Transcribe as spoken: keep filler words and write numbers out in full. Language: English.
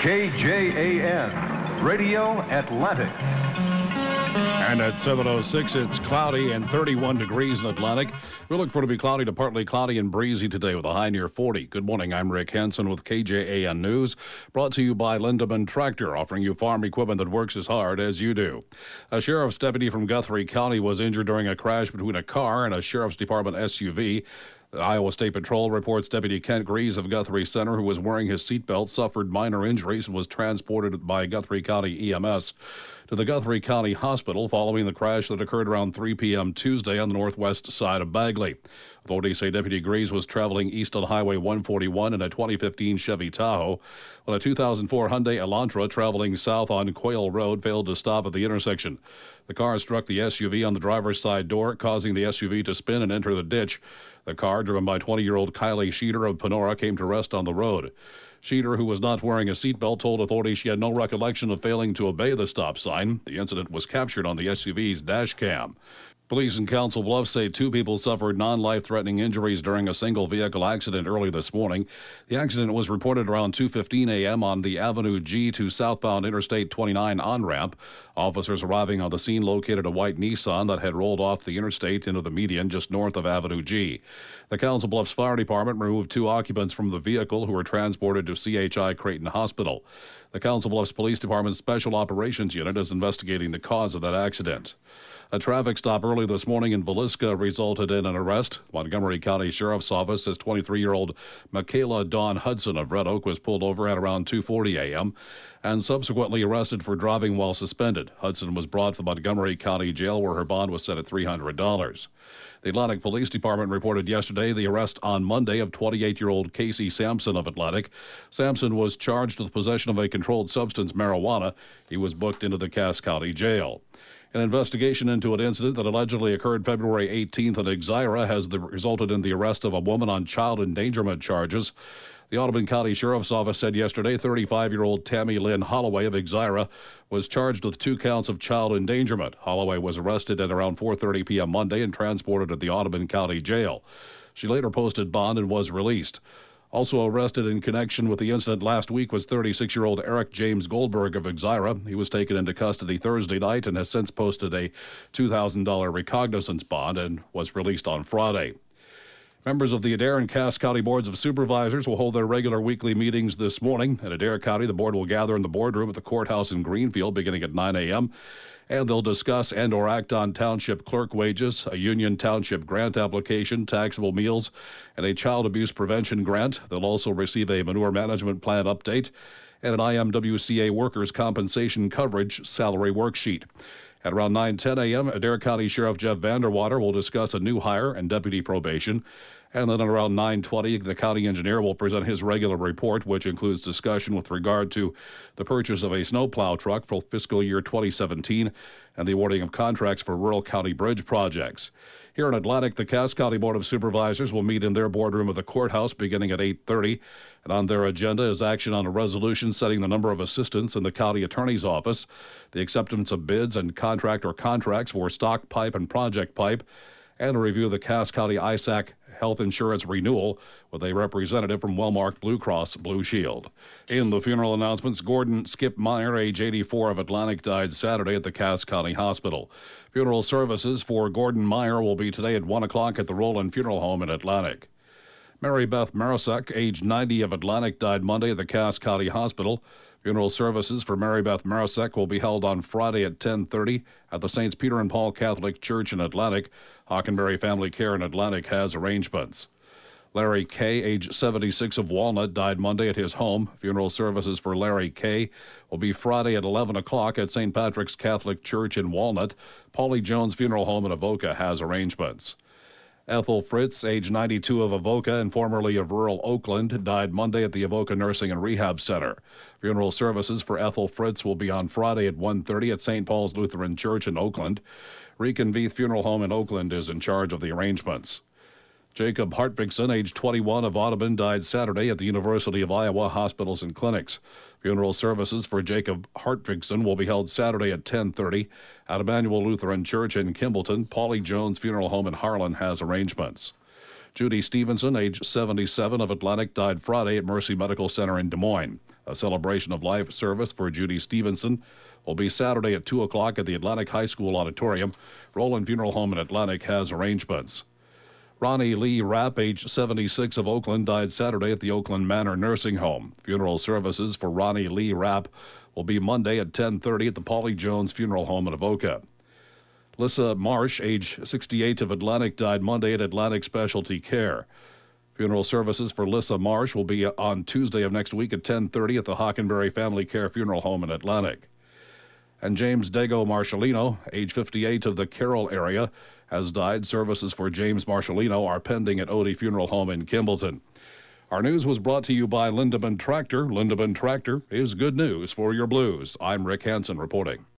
K J A N, Radio Atlantic. And at seven oh six, it's cloudy and thirty-one degrees in Atlantic. We look for it to be cloudy to partly cloudy and breezy today with a high near forty. Good morning, I'm Rick Hansen with K J A N News, brought to you by Lindemann Tractor, offering you farm equipment that works as hard as you do. A sheriff's deputy from Guthrie County was injured during a crash between a car and a sheriff's department S U V. The Iowa State Patrol reports Deputy Kent Grease of Guthrie Center, who was wearing his seatbelt, suffered minor injuries and was transported by Guthrie County E M S to the Guthrie County Hospital following the crash that occurred around three p.m. Tuesday on the northwest side of Bagley. Authorities say Deputy Grease was traveling east on Highway one forty-one in a twenty fifteen Chevy Tahoe when a two thousand four Hyundai Elantra traveling south on Quail Road failed to stop at the intersection. The car struck the S U V on the driver's side door, causing the S U V to spin and enter the ditch. The car, driven by twenty-year-old Kylie Sheeter of Panora, came to rest on the road. Sheeter, who was not wearing a seatbelt, told authorities she had no recollection of failing to obey the stop sign. The incident was captured on the S U V's dash cam. Police in Council Bluffs say two people suffered non-life-threatening injuries during a single vehicle accident early this morning. The accident was reported around two fifteen a.m. on the Avenue G to southbound Interstate twenty-nine on-ramp. Officers arriving on the scene located a white Nissan that had rolled off the interstate into the median just north of Avenue G. The Council Bluffs Fire Department removed two occupants from the vehicle who were transported to C H I Creighton Hospital. The Council Bluffs Police Department's Special Operations Unit is investigating the cause of that accident. A traffic stop early this morning in Villisca resulted in an arrest. Montgomery County Sheriff's Office says twenty-three-year-old Michaela Dawn Hudson of Red Oak was pulled over at around two forty a.m. and subsequently arrested for driving while suspended. Hudson was brought to the Montgomery County Jail where her bond was set at three hundred dollars. The Atlantic Police Department reported yesterday the arrest on Monday of twenty-eight-year-old Casey Sampson of Atlantic. Sampson was charged with possession of a controlled substance, marijuana. He was booked into the Cass County Jail. An investigation into an incident that allegedly occurred February eighteenth at Exira has the, resulted in the arrest of a woman on child endangerment charges. The Audubon County Sheriff's Office said yesterday thirty-five-year-old Tammy Lynn Holloway of Exira was charged with two counts of child endangerment. Holloway was arrested at around four thirty p.m. Monday and transported to the Audubon County Jail. She later posted bond and was released. Also arrested in connection with the incident last week was thirty-six-year-old Eric James Goldberg of Exira. He was taken into custody Thursday night and has since posted a two thousand dollars recognizance bond and was released on Friday. Members of the Adair and Cass County Boards of Supervisors will hold their regular weekly meetings this morning. At Adair County, the board will gather in the boardroom at the courthouse in Greenfield beginning at nine a.m., and they'll discuss and or act on township clerk wages, a union township grant application, taxable meals, and a child abuse prevention grant. They'll also receive a manure management plan update and an I M W C A workers' compensation coverage salary worksheet. At around nine ten a.m., Adair County Sheriff Jeff Vanderwater will discuss a new hire and deputy probation. And then at around nine twenty, the county engineer will present his regular report, which includes discussion with regard to the purchase of a snowplow truck for fiscal year twenty seventeen and the awarding of contracts for rural county bridge projects. Here in Atlantic, the Cass County Board of Supervisors will meet in their boardroom of the courthouse beginning at eight thirty. And on their agenda is action on a resolution setting the number of assistants in the county attorney's office, the acceptance of bids and contract or contracts for stock pipe and project pipe, and a review of the Cass County I S A C health insurance renewal with a representative from Wellmark Blue Cross Blue Shield. In the funeral announcements, Gordon Skip Meyer, age eighty-four, of Atlantic, died Saturday at the Cass County Hospital. Funeral services for Gordon Meyer will be today at one o'clock at the Roland Funeral Home in Atlantic. Mary Beth Marasek, age ninety, of Atlantic, died Monday at the Cass County Hospital. Funeral services for Mary Beth Marasek will be held on Friday at ten thirty at the Saints Peter and Paul Catholic Church in Atlantic. Hockenberry Family Care in Atlantic has arrangements. Larry Kay, age seventy-six, of Walnut, died Monday at his home. Funeral services for Larry Kay will be Friday at eleven o'clock at Saint Patrick's Catholic Church in Walnut. Paulie Jones Funeral Home in Avoca has arrangements. Ethel Fritz, age ninety-two, of Avoca and formerly of rural Oakland, died Monday at the Avoca Nursing and Rehab Center. Funeral services for Ethel Fritz will be on Friday at one thirty at Saint Paul's Lutheran Church in Oakland. Reconveith Funeral Home in Oakland is in charge of the arrangements. Jacob Hartvigson, age twenty-one, of Audubon, died Saturday at the University of Iowa Hospitals and Clinics. Funeral services for Jacob Hartvigson will be held Saturday at ten thirty at Emmanuel Lutheran Church in Kimballton. Paulie Jones Funeral Home in Harlan has arrangements. Judy Stevenson, age seventy-seven, of Atlantic, died Friday at Mercy Medical Center in Des Moines. A celebration of life service for Judy Stevenson will be Saturday at two o'clock at the Atlantic High School Auditorium. Roland Funeral Home in Atlantic has arrangements. Ronnie Lee Rapp, age seventy-six, of Oakland, died Saturday at the Oakland Manor Nursing Home. Funeral services for Ronnie Lee Rapp will be Monday at ten thirty at the Polly Jones Funeral Home in Avoca. Lissa Marsh, age sixty-eight, of Atlantic, died Monday at Atlantic Specialty Care. Funeral services for Lissa Marsh will be on Tuesday of next week at ten thirty at the Hockenberry Family Care Funeral Home in Atlantic. And James Dago Marshallino, age fifty-eight, of the Carroll area, has died. Services for James Marshallino are pending at Odie Funeral Home in Kimballton. Our news was brought to you by Lindeman Tractor. Lindeman Tractor is good news for your blues. I'm Rick Hansen reporting.